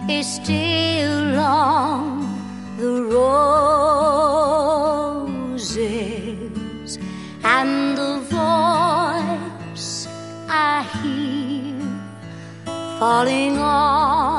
is still on the roses, and the voice I hear falling on